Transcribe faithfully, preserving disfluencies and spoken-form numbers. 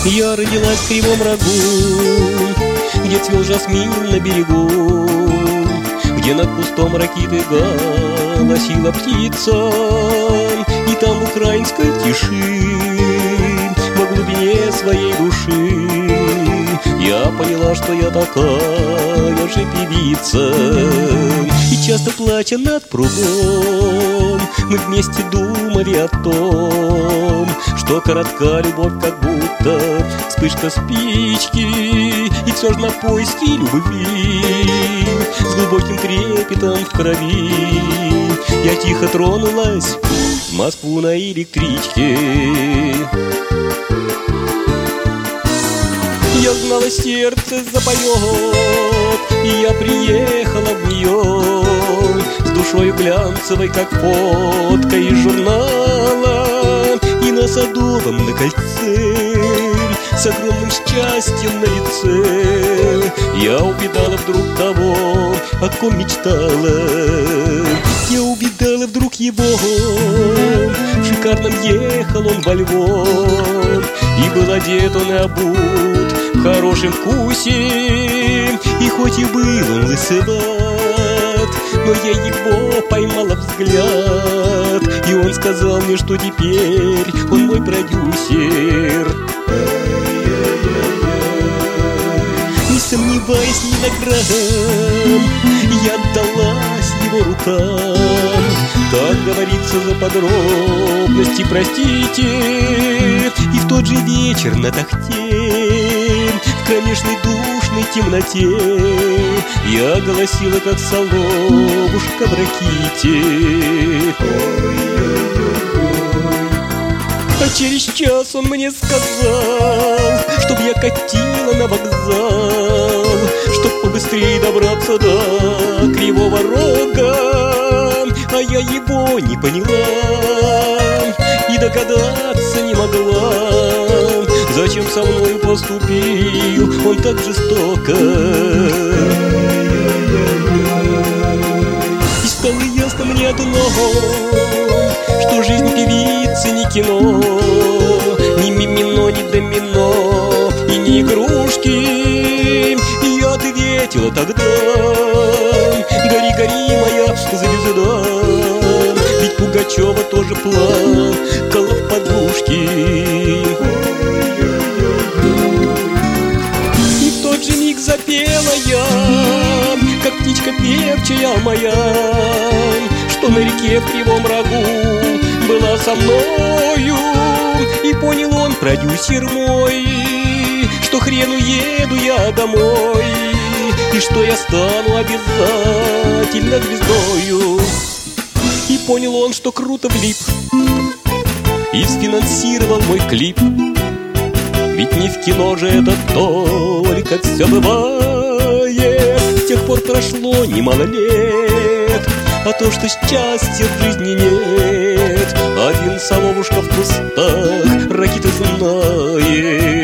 Я родилась в Кривом Рогу, где цвел жасмин на берегу, где над кустом ракиты голосила птица, и там в украинской тиши, во глубине своей души, я поняла, что я такая же певица. И часто плача над прудом, мы вместе думали о том, что коротка любовь, как будто вспышка спички, и все ж на поиски любви с глубоким трепетом в крови я тихо тронулась в Москву на электричке. Я знала, сердце запоет, и я приехала в нее с душою глянцевой, как фотка из журнала, и на Садовом на кольце с огромным счастьем на лице я увидала вдруг того, о ком мечтала. Я увидала вдруг его, в шикарном ехал он во Львов, и был одет он и обут в хорошем вкусе, и хоть и был он лысоват, но я его поймала взгляд, и он сказал мне, что теперь он мой продюсер. Не сомневаясь ни на грамм, я отдалась его рукам. Как говорится, за подробности простите. И в тот же вечер на тахте, в кромешной душной темноте, я голосила, как соловушка в раките. А через час он мне сказал, чтоб я катила на вокзал, чтоб побыстрее добраться до Кривого Рога. А я его не поняла и догадаться не могла, зачем со мною поступил он так жестоко. И стало ясно мне одно, что жизнь певицы не кино, ни мимино, ни домино и не игрушки. И я ответила тогда: гори, гори, моя звезда, ведь Пугачева тоже плакала в подушке. И в тот же миг запела я, как птичка певчая моя, что на реке в Кривом Рогу была со мною. И понял он, продюсер мой, что хрен уеду я домой, и что я стану обязательно звездою. И понял он, что круто влип и сфинансировал мой клип. Ведь не в кино же это только все бывает. С тех пор прошло немало лет, а то, что счастья в жизни нет, один соловушка в кустах ракиты знает.